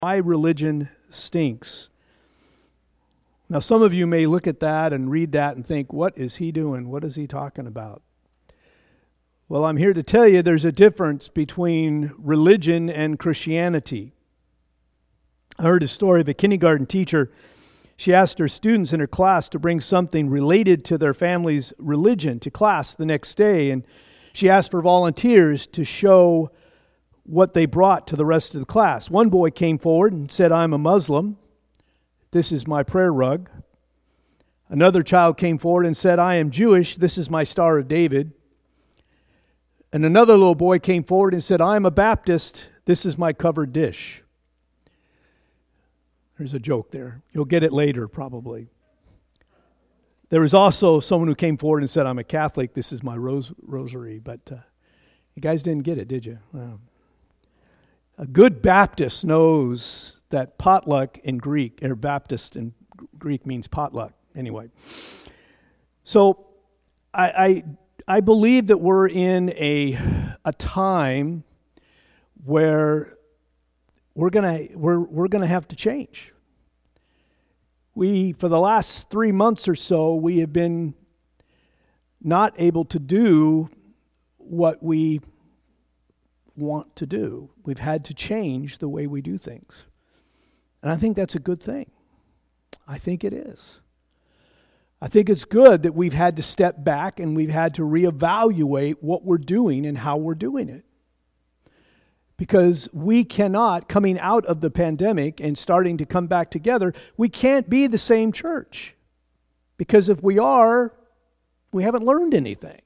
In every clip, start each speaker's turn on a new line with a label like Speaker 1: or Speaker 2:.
Speaker 1: My religion stinks. Now, some of you may look at that and read that and think, what is he doing? What is he talking about? Well, I'm here to tell you there's a difference between religion and Christianity. I heard a story of a kindergarten teacher. She asked her students in her class to bring something related to their family's religion to class the next day, and she asked for volunteers to show what they brought to the rest of the class. One boy came forward and said, "I'm a Muslim. This is my prayer rug." Another child came forward and said, "I am Jewish. This is my Star of David." And another little boy came forward and said, "I am a Baptist. This is my covered dish." There's a joke there. You'll get it later, probably. There was also someone who came forward and said, "I'm a Catholic. This is my rosary." But you guys didn't get it, did you? Well, a good Baptist knows that potluck in Greek, or Baptist in Greek means potluck. Anyway, so I believe that we're in a time where we're gonna have to change. For the last 3 months or so, we have been not able to do what we want to do. We've had to change the way we do things. And I think that's a good thing. I think it is. I think it's good that we've had to step back and we've had to reevaluate what we're doing and how we're doing it. Because we cannot, coming out of the pandemic and starting to come back together, we can't be the same church. Because if we are, we haven't learned anything.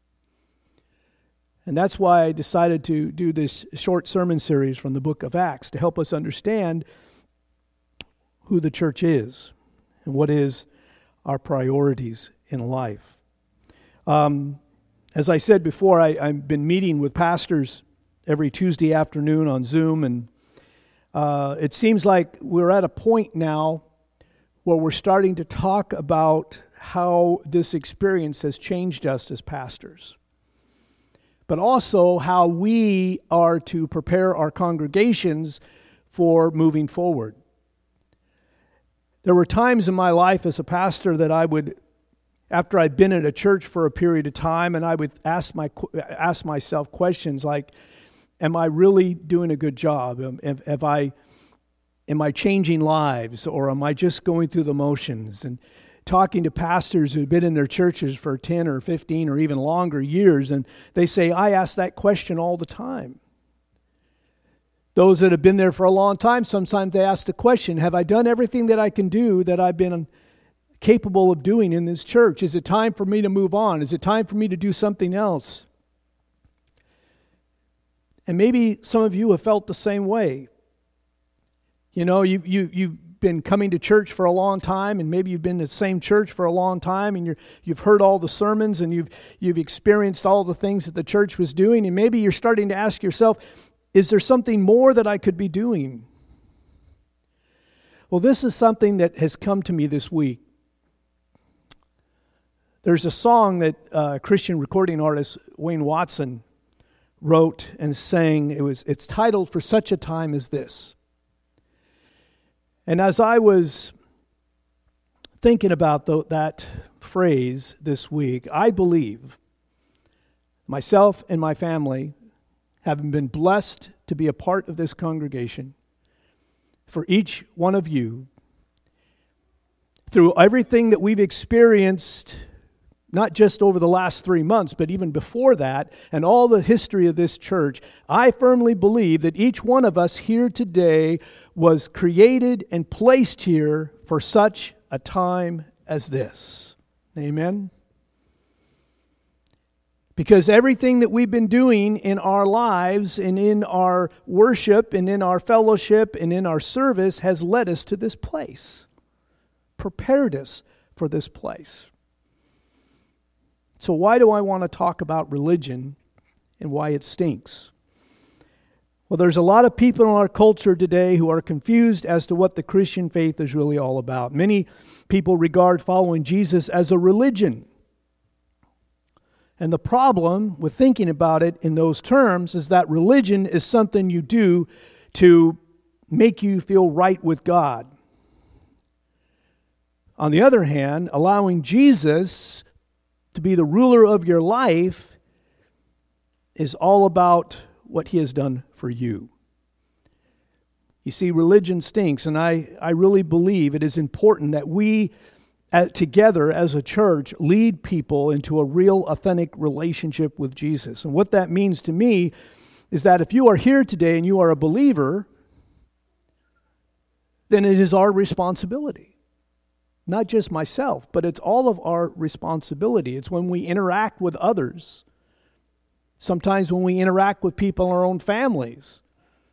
Speaker 1: And that's why I decided to do this short sermon series from the book of Acts to help us understand who the church is and what is our priorities in life. As I said before, I've been meeting with pastors every Tuesday afternoon on Zoom, and it seems like we're at a point now where we're starting to talk about how this experience has changed us as pastors, but also how we are to prepare our congregations for moving forward. There were times in my life as a pastor that I would, after I'd been at a church for a period of time, and I would ask myself questions like, am I really doing a good job? Am I changing lives, or am I just going through the motions? And talking to pastors who've been in their churches for 10 or 15 or even longer years, and they say, I ask that question all the time. Those that have been there for a long time, sometimes they ask the question, have I done everything that I can do that I've been capable of doing in this church? Is it time for me to move on? Is it time for me to do something else? And maybe some of you have felt the same way. You know, you've been coming to church for a long time, and maybe you've been in the same church for a long time, and you've heard all the sermons, and you've experienced all the things that the church was doing, and maybe you're starting to ask yourself, is there something more that I could be doing? Well, this is something that has come to me this week. There's a song that Christian recording artist Wayne Watson wrote and sang. It's titled "For Such a Time as This." And as I was thinking about that phrase this week, I believe myself and my family, having been blessed to be a part of this congregation, for each one of you, through everything that we've experienced, not just over the last 3 months, but even before that, and all the history of this church, I firmly believe that each one of us here today was created and placed here for such a time as this. Amen? Because everything that we've been doing in our lives and in our worship and in our fellowship and in our service has led us to this place, prepared us for this place. So why do I want to talk about religion and why it stinks? Well, there's a lot of people in our culture today who are confused as to what the Christian faith is really all about. Many people regard following Jesus as a religion. And the problem with thinking about it in those terms is that religion is something you do to make you feel right with God. On the other hand, allowing Jesus to be the ruler of your life is all about what He has done for you. You see, religion stinks, and I really believe it is important that we, together as a church, lead people into a real, authentic relationship with Jesus. And what that means to me is that if you are here today and you are a believer, then it is our responsibility. Not just myself, but it's all of our responsibility. It's when we interact with others. Sometimes when we interact with people in our own families.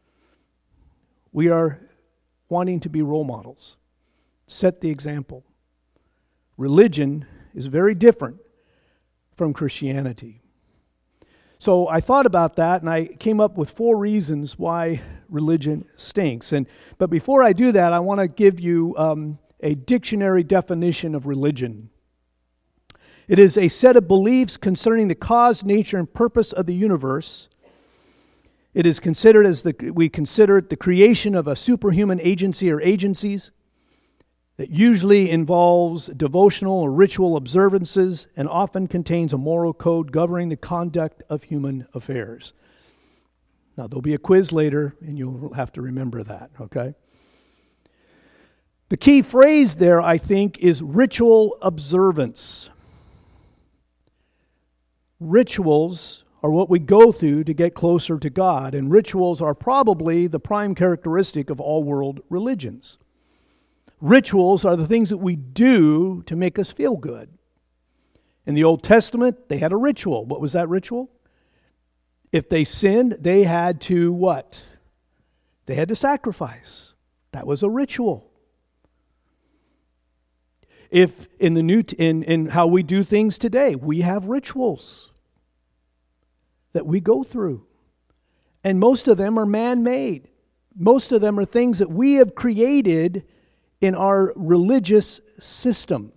Speaker 1: We are wanting to be role models. Set the example. Religion is very different from Christianity. So I thought about that and I came up with 4 reasons why religion stinks. But before I do that, I want to give you a dictionary definition of religion. It is a set of beliefs concerning the cause, nature, and purpose of the universe. It is considered we consider it the creation of a superhuman agency or agencies that usually involves devotional or ritual observances and often contains a moral code governing the conduct of human affairs. Now, there'll be a quiz later, and you'll have to remember that, okay? The key phrase there, I think, is ritual observance. Rituals are what we go through to get closer to God, and rituals are probably the prime characteristic of all world religions. Rituals are the things that we do to make us feel good. In the Old Testament, they had a ritual. What was that ritual? If they sinned, they had to what? They had to sacrifice. That was a ritual. If in how we do things today, we have rituals that we go through. And most of them are man-made. Most of them are things that we have created in our religious system.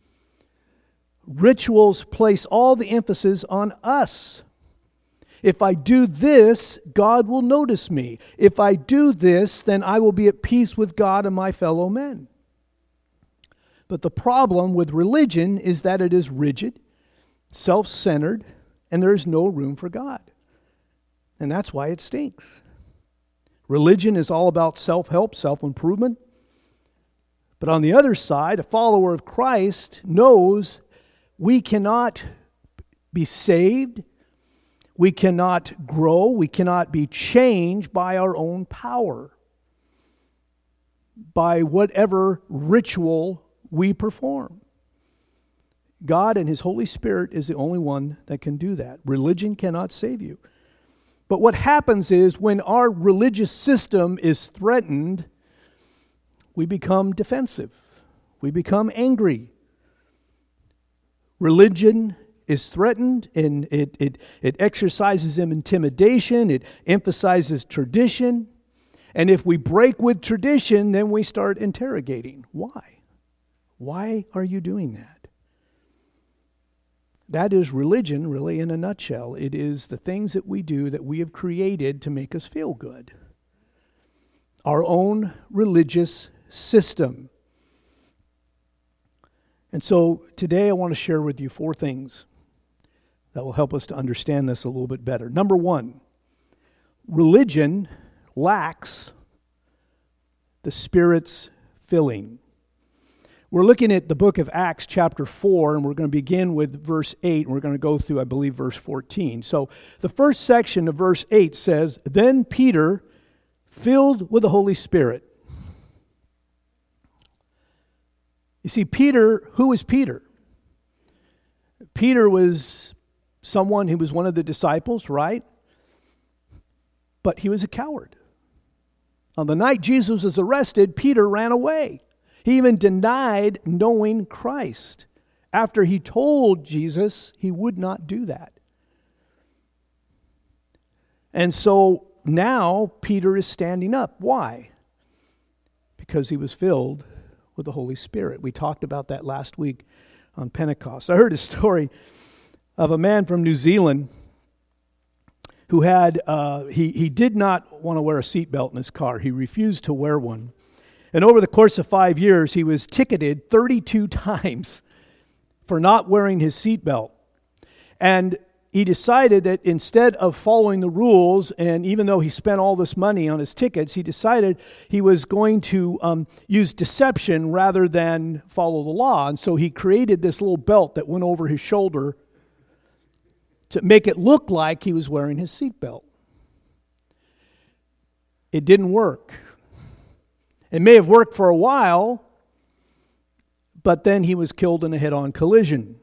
Speaker 1: Rituals place all the emphasis on us. If I do this, God will notice me. If I do this, then I will be at peace with God and my fellow men. But the problem with religion is that it is rigid, self-centered, and there is no room for God. And that's why it stinks. Religion is all about self-help, self-improvement. But on the other side, a follower of Christ knows we cannot be saved, we cannot grow, we cannot be changed by our own power, by whatever ritual we perform. God and His Holy Spirit is the only one that can do that. Religion cannot save you. But what happens is when our religious system is threatened, we become defensive. We become angry. Religion is threatened and it exercises intimidation. It emphasizes tradition. And if we break with tradition, then we start interrogating. Why? Why are you doing that? That is religion, really, in a nutshell. It is the things that we do that we have created to make us feel good. Our own religious system. And so today I want to share with you 4 things that will help us to understand this a little bit better. Number 1, religion lacks the Spirit's filling. We're looking at the book of Acts chapter 4, and we're going to begin with verse 8, and we're going to go through, I believe, verse 14. So the first section of verse 8 says, "Then Peter, filled with the Holy Spirit." You see, Peter, who was Peter? Peter was someone who was one of the disciples, right? But he was a coward. On the night Jesus was arrested, Peter ran away. He even denied knowing Christ after he told Jesus he would not do that. And so now Peter is standing up. Why? Because he was filled with the Holy Spirit. We talked about that last week on Pentecost. I heard a story of a man from New Zealand who had, he did not want to wear a seatbelt in his car. He refused to wear one. And over the course of 5 years, he was ticketed 32 times for not wearing his seatbelt. And he decided that instead of following the rules, and even though he spent all this money on his tickets, he decided he was going to use deception rather than follow the law. And so he created this little belt that went over his shoulder to make it look like he was wearing his seatbelt. It didn't work. It may have worked for a while, but then he was killed in a head-on collision.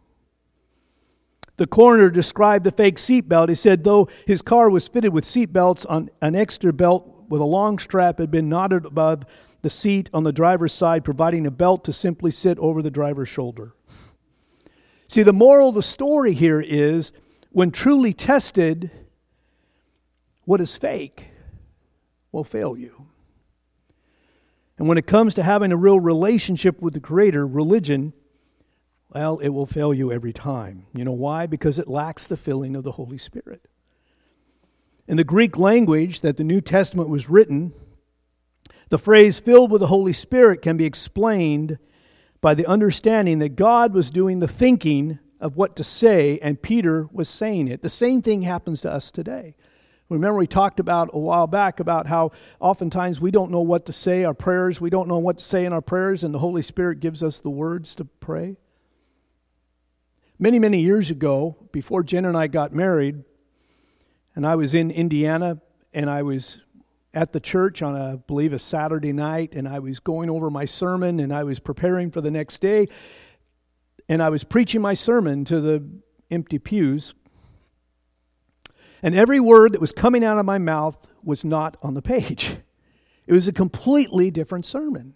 Speaker 1: The coroner described the fake seatbelt. He said, though his car was fitted with seatbelts, on an extra belt with a long strap had been knotted above the seat on the driver's side, providing a belt to simply sit over the driver's shoulder. See, the moral of the story here is, when truly tested, what is fake will fail you. And when it comes to having a real relationship with the Creator, religion, well, it will fail you every time. You know why? Because it lacks the filling of the Holy Spirit. In the Greek language that the New Testament was written, the phrase filled with the Holy Spirit can be explained by the understanding that God was doing the thinking of what to say and Peter was saying it. The same thing happens to us today. Remember, we talked about a while back about how oftentimes we don't know what to say, our prayers, we don't know what to say in our prayers, and the Holy Spirit gives us the words to pray. Many, many years ago, before Jen and I got married, and I was in Indiana, and I was at the church on, I believe, a Saturday night, and I was going over my sermon, and I was preparing for the next day, and I was preaching my sermon to the empty pews. And every word that was coming out of my mouth was not on the page. It was a completely different sermon.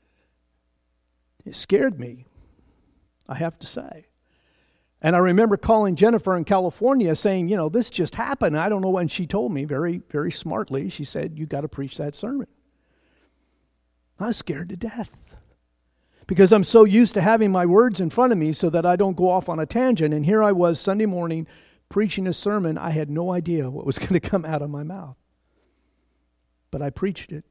Speaker 1: It scared me, I have to say. And I remember calling Jennifer in California saying, you know, this just happened. I don't know when. She told me very, very smartly, she said, you got to preach that sermon. I was scared to death because I'm so used to having my words in front of me so that I don't go off on a tangent. And here I was Sunday morning preaching a sermon. I had no idea what was going to come out of my mouth. But I preached it.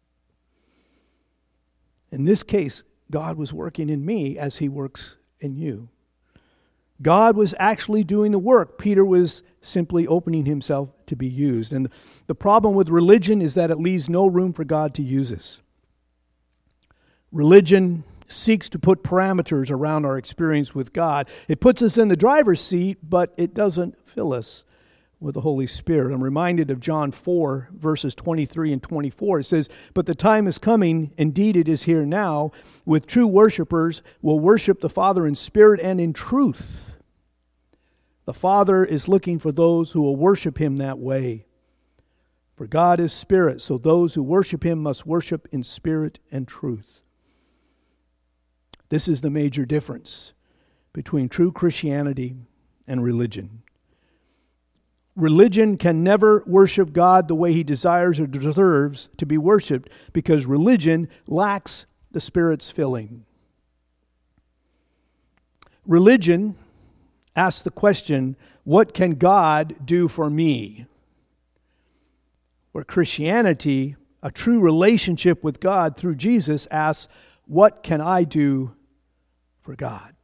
Speaker 1: In this case, God was working in me as He works in you. God was actually doing the work. Peter was simply opening himself to be used. And the problem with religion is that it leaves no room for God to use us. Religion seeks to put parameters around our experience with God. It puts us in the driver's seat, but it doesn't fill us with the Holy Spirit. I'm reminded of John 4, verses 23 and 24. It says, but the time is coming, indeed it is here now, with true worshipers will worship the Father in spirit and in truth. The Father is looking for those who will worship Him that way. For God is spirit, so those who worship Him must worship in spirit and truth. This is the major difference between true Christianity and religion. Religion can never worship God the way He desires or deserves to be worshiped because religion lacks the Spirit's filling. Religion asks the question, what can God do for me? Where Christianity, a true relationship with God through Jesus, asks, what can I do for God?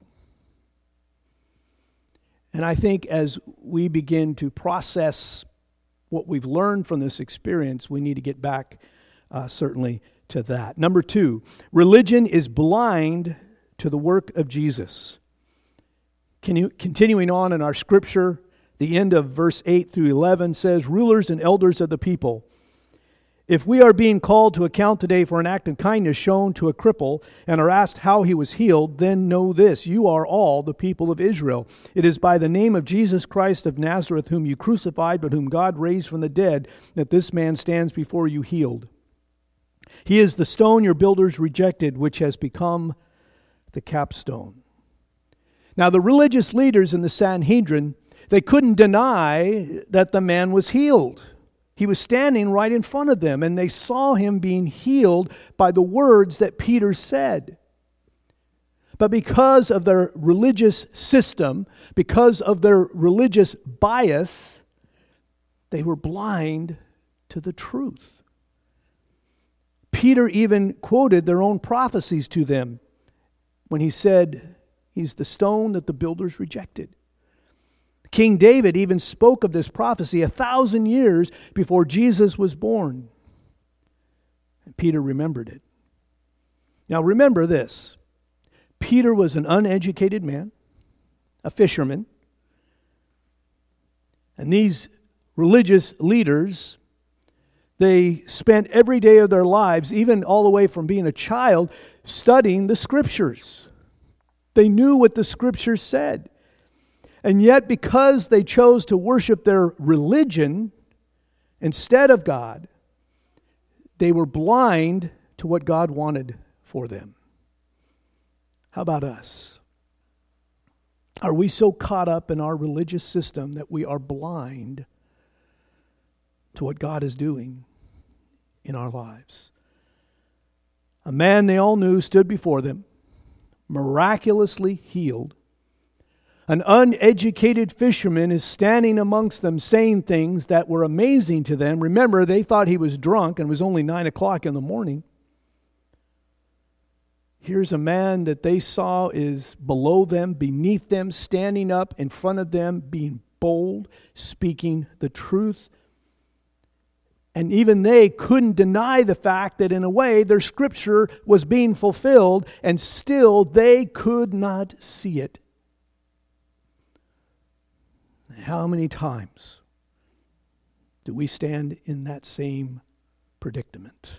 Speaker 1: And I think as we begin to process what we've learned from this experience, we need to get back certainly to that. Number 2, religion is blind to the work of Jesus. Continuing on in our scripture, the end of verse 8 through 11 says, rulers and elders of the people, if we are being called to account today for an act of kindness shown to a cripple and are asked how he was healed, then know this, you are all the people of Israel. It is by the name of Jesus Christ of Nazareth, whom you crucified, but whom God raised from the dead, that this man stands before you healed. He is the stone your builders rejected, which has become the capstone. Now the religious leaders in the Sanhedrin, they couldn't deny that the man was healed. He was standing right in front of them, and they saw him being healed by the words that Peter said. But because of their religious system, because of their religious bias, They were blind to the truth. Peter even quoted their own prophecies to them when he said, he's the stone that the builders rejected. King David even spoke of this prophecy 1,000 years before Jesus was born. And Peter remembered it. Now remember this. Peter was an uneducated man, a fisherman. And these religious leaders, they spent every day of their lives, even all the way from being a child, studying the Scriptures. They knew what the Scriptures said. And yet, because they chose to worship their religion instead of God, they were blind to what God wanted for them. How about us? Are we so caught up in our religious system that we are blind to what God is doing in our lives? A man they all knew stood before them, miraculously healed. An uneducated fisherman is standing amongst them saying things that were amazing to them. Remember, they thought he was drunk and it was only 9 o'clock in the morning. Here's a man that they saw is below them, beneath them, standing up in front of them, being bold, speaking the truth. And even they couldn't deny the fact that in a way their scripture was being fulfilled, and still they could not see it. How many times do we stand in that same predicament?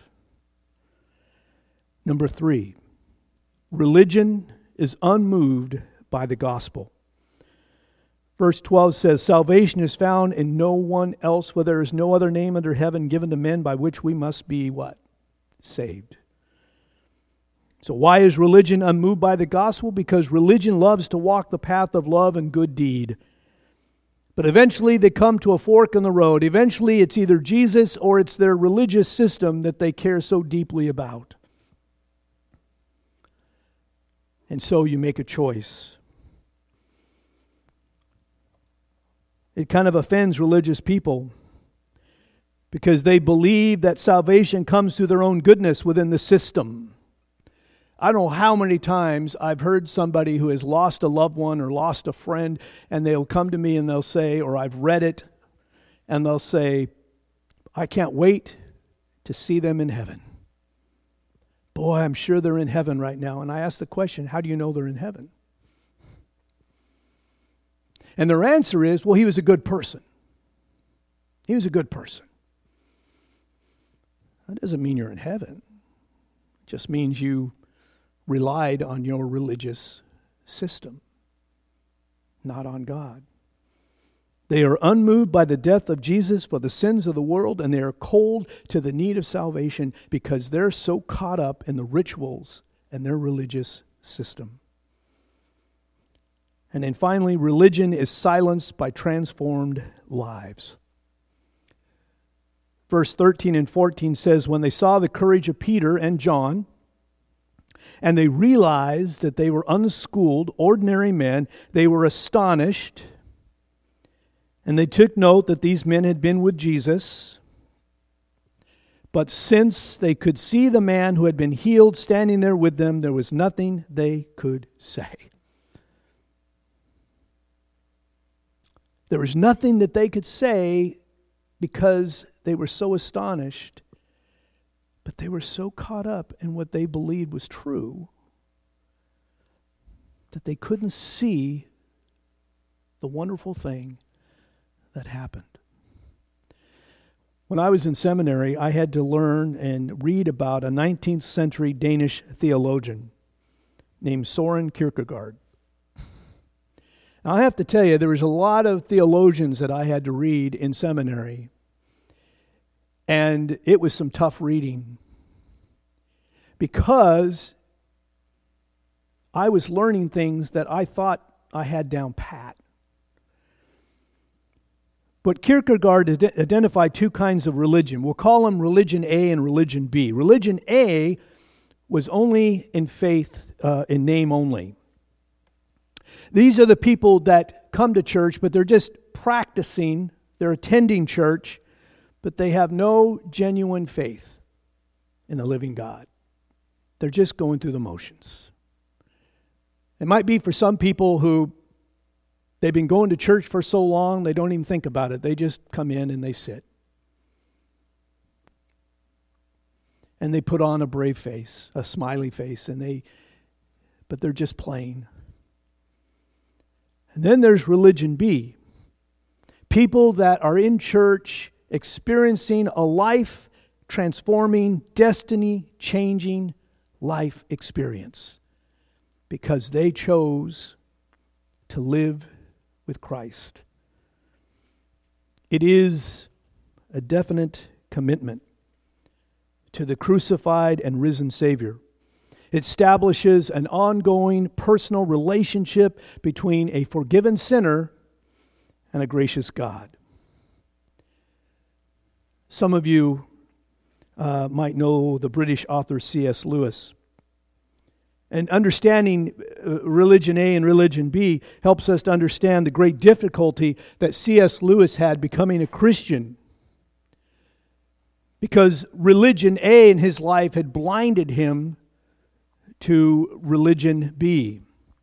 Speaker 1: Number 3, religion is unmoved by the gospel. Verse 12 says, salvation is found in no one else, for there is no other name under heaven given to men by which we must be what? Saved. So why is religion unmoved by the gospel? Because religion loves to walk the path of love and good deed. But eventually they come to a fork in the road. Eventually it's either Jesus or it's their religious system that they care so deeply about. And so you make a choice. It kind of offends religious people because they believe that salvation comes through their own goodness within the system. I don't know how many times I've heard somebody who has lost a loved one or lost a friend, and they'll come to me and they'll say, or I've read it, and they'll say, I can't wait to see them in heaven. Boy, I'm sure they're in heaven right now. And I ask the question, how do you know they're in heaven? And their answer is, well, he was a good person. He was a good person. That doesn't mean you're in heaven. It just means you relied on your religious system, not on God. They are unmoved by the death of Jesus for the sins of the world, and they are cold to the need of salvation because they're so caught up in the rituals and their religious system. And then finally, religion is silenced by transformed lives. Verse 13 and 14 says, when they saw the courage of Peter and John, and they realized that they were unschooled, ordinary men, they were astonished. And they took note that these men had been with Jesus. But since they could see the man who had been healed standing there with them, there was nothing they could say. There was nothing that they could say because they were so astonished. But they were so caught up in what they believed was true that they couldn't see the wonderful thing that happened. When I was in seminary, I had to learn and read about a 19th century Danish theologian named Søren Kierkegaard. Now, I have to tell you, there was a lot of theologians that I had to read in seminary. And it was some tough reading because I was learning things that I thought I had down pat. But Kierkegaard identified two kinds of religion. We'll call them religion A and religion B. Religion A was only in faith, in name only. These are the people that come to church, but they're just practicing They're attending church, but they have no genuine faith in the living God. They're just going through the motions. It might be for some people who they've been going to church for so long, they don't even think about it. They just come in and they sit. And they put on a brave face, a smiley face, but they're just plain. And then there's religion B. People that are in church experiencing a life-transforming, destiny-changing life experience because they chose to live with Christ. It is a definite commitment to the crucified and risen Savior. It establishes an ongoing personal relationship between a forgiven sinner and a gracious God. Some of you might know the British author C.S. Lewis. And understanding religion A and religion B helps us to understand the great difficulty that C.S. Lewis had becoming a Christian. Because religion A in his life had blinded him to religion B.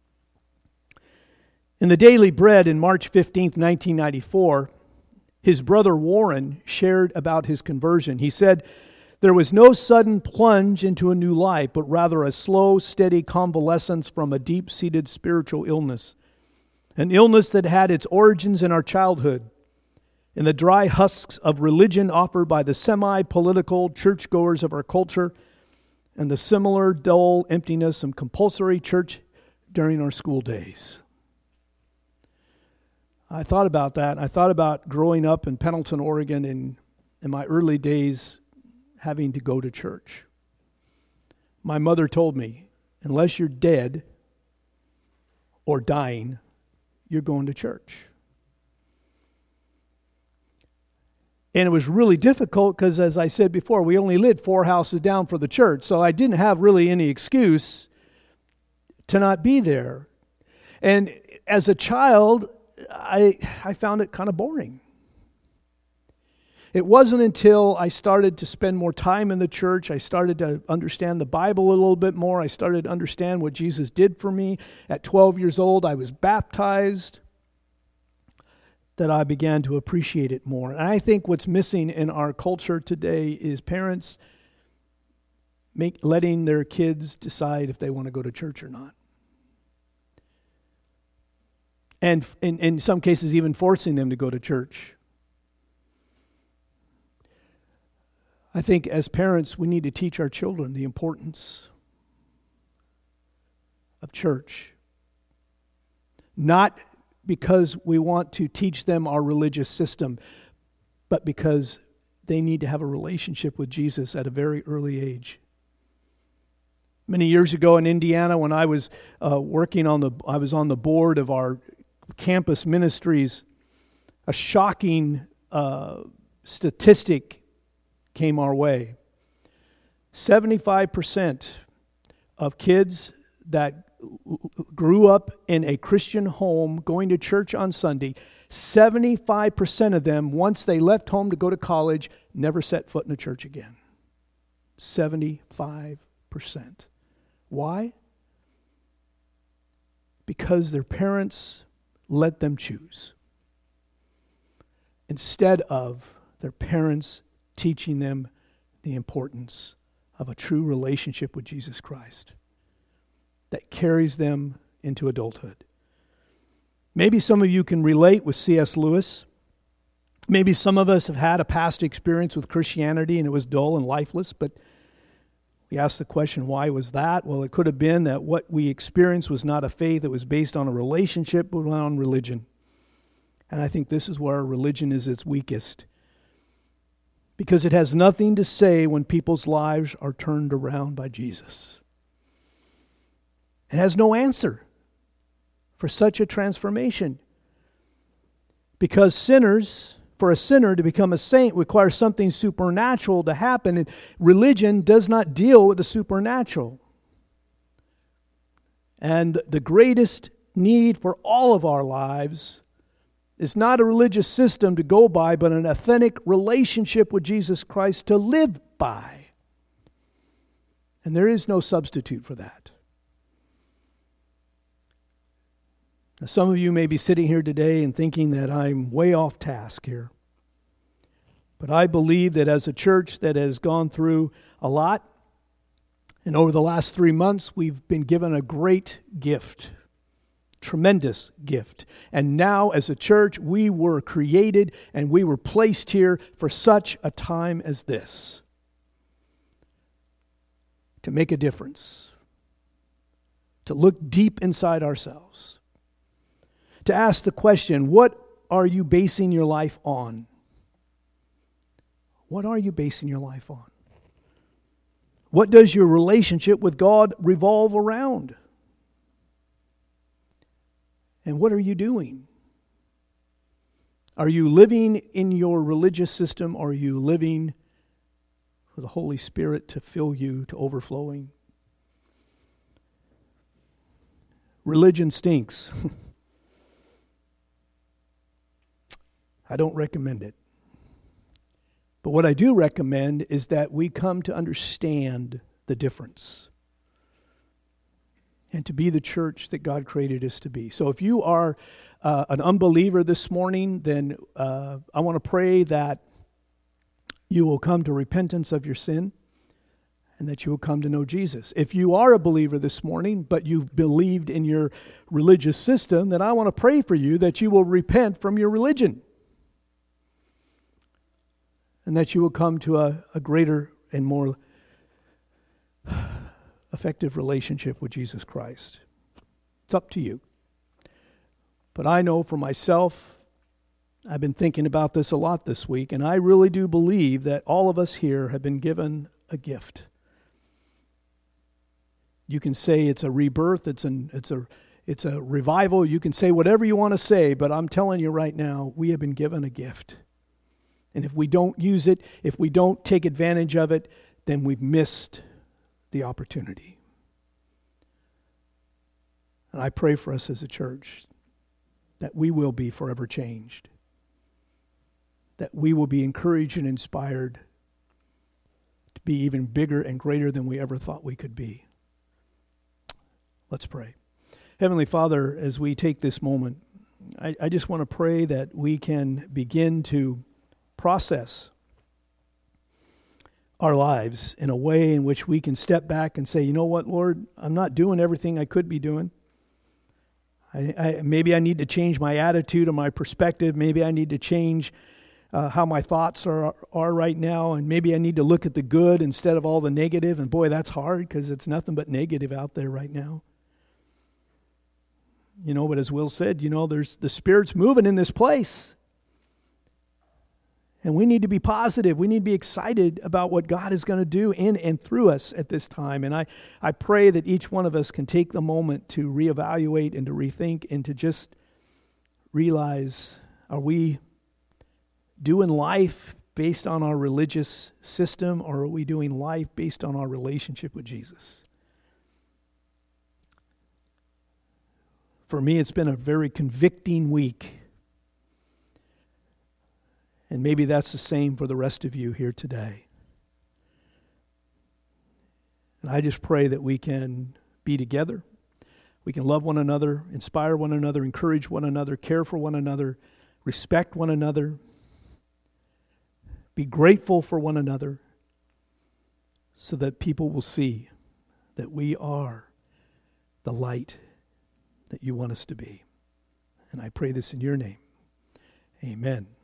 Speaker 1: In the Daily Bread in March 15th, 1994, his brother Warren shared about his conversion. He said, "There was no sudden plunge into a new life, but rather a slow, steady convalescence from a deep-seated spiritual illness. An illness that had its origins in our childhood, in the dry husks of religion offered by the semi-political churchgoers of our culture, and the similar dull emptiness of compulsory church during our school days." I thought about that. I thought about growing up in Pendleton, Oregon in my early days having to go to church. My mother told me, unless you're dead or dying, you're going to church. And it was really difficult because, as I said before, we only lived 4 houses down for the church. So I didn't have really any excuse to not be there. And as a child, I found it kind of boring. It wasn't until I started to spend more time in the church, I started to understand the Bible a little bit more, I started to understand what Jesus did for me. At 12 years old, I was baptized, that I began to appreciate it more. And I think what's missing in our culture today is parents letting their kids decide if they want to go to church or not. And in some cases, even forcing them to go to church. I think as parents, we need to teach our children the importance of church. Not because we want to teach them our religious system, but because they need to have a relationship with Jesus at a very early age. Many years ago in Indiana, when I was I was on the board of our campus ministries, a shocking statistic came our way. 75% of kids that grew up in a Christian home, going to church on Sunday, 75% of them, once they left home to go to college, never set foot in a church again. 75%. Why? Because their parents let them choose, instead of their parents teaching them the importance of a true relationship with Jesus Christ that carries them into adulthood. Maybe some of you can relate with C.S. Lewis. Maybe some of us have had a past experience with Christianity and it was dull and lifeless, but we ask the question, why was that? Well, it could have been that what we experienced was not a faith, it was based on a relationship, but on religion. And I think this is where religion is its weakest. Because it has nothing to say when people's lives are turned around by Jesus. It has no answer for such a transformation. Because for a sinner to become a saint requires something supernatural to happen, and religion does not deal with the supernatural. And the greatest need for all of our lives It's not a religious system to go by, but an authentic relationship with Jesus Christ to live by. And there is no substitute for that. Now, some of you may be sitting here today and thinking that I'm way off task here. But I believe that as a church that has gone through a lot, and over the last 3 months, we've been given a great gift, tremendous gift. And now as a church, we were created and we were placed here for such a time as this, to make a difference, to look deep inside ourselves, to ask the question, what are you basing your life on? What are you basing your life on? What does your relationship with God revolve around? And what are you doing? Are you living in your religious system, or are you living for the Holy Spirit to fill you to overflowing? Religion stinks. I don't recommend it. But what I do recommend is that we come to understand the difference and to be the church that God created us to be. So if you are an unbeliever this morning, then I want to pray that you will come to repentance of your sin and that you will come to know Jesus. If you are a believer this morning, but you've believed in your religious system, then I want to pray for you that you will repent from your religion and that you will come to a greater and more effective relationship with Jesus Christ. It's up to you. But I know for myself, I've been thinking about this a lot this week, and I really do believe that all of us here have been given a gift. You can say it's a rebirth, it's a revival, you can say whatever you want to say, but I'm telling you right now, we have been given a gift. And if we don't use it, if we don't take advantage of it, then we've missed the opportunity. And I pray for us as a church that we will be forever changed, that we will be encouraged and inspired to be even bigger and greater than we ever thought we could be. Let's pray. Heavenly Father, as we take this moment, I just want to pray that we can begin to process our lives in a way in which we can step back and say, you know what, Lord, I'm not doing everything I could be doing. Maybe I need to change my attitude or my perspective. Maybe I need to change how my thoughts are right now, and maybe I need to look at the good instead of all the negative. And boy, that's hard because it's nothing but negative out there right now. You know, but as Will said, you know, there's the Spirit's moving in this place. And we need to be positive. We need to be excited about what God is going to do in and through us at this time. And I pray that each one of us can take the moment to reevaluate and to rethink and to just realize, are we doing life based on our religious system, or are we doing life based on our relationship with Jesus? For me, it's been a very convicting week. And maybe that's the same for the rest of you here today. And I just pray that we can be together. We can love one another, inspire one another, encourage one another, care for one another, respect one another, be grateful for one another, so that people will see that we are the light that you want us to be. And I pray this in your name. Amen.